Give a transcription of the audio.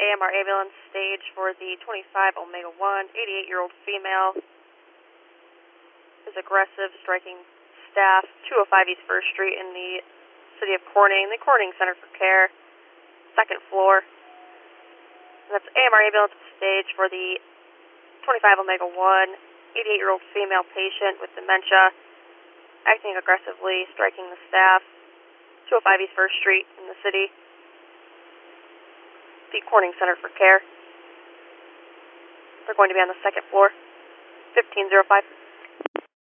AMR ambulance stage for the 25 Omega 1, 88-year-old female is aggressive, striking staff, 205 East 1st Street in the city of Corning, the Corning Center for Care, 2nd floor. And that's AMR ambulance stage for the 25 Omega 1, 88-year-old female patient with dementia, acting aggressively, striking the staff, 205 East 1st Street in the city, the Corning Center for Care. They're going to be on the 2nd floor, 1505.